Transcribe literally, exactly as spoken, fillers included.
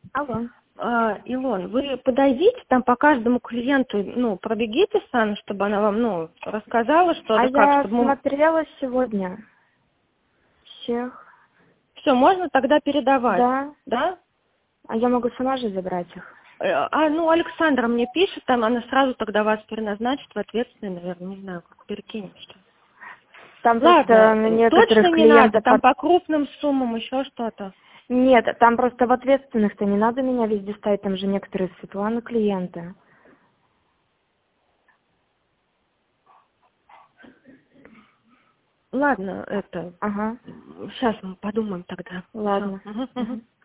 Алло. А, Илон, вы подойдите, там по каждому клиенту, ну, пробегите с Анной, чтобы она вам, ну, рассказала что-то. А как, я чтобы мы... смотрела сегодня всех. Все, можно тогда передавать, Да. да? А я могу сама же забрать их. Э, А, ну, Александра мне пишет, там она сразу тогда вас переназначит в ответственный, наверное, не знаю, как перекинем что. Там просто Ладно, на точно некоторых не надо, клиентов... там от- по крупным суммам еще что-то. Нет, там просто в ответственных-то не надо меня везде ставить, там же некоторые Светланы клиенты. Ладно, это, Ага, сейчас мы подумаем тогда. ладно. Всё. Мгм, мгм. Мгм.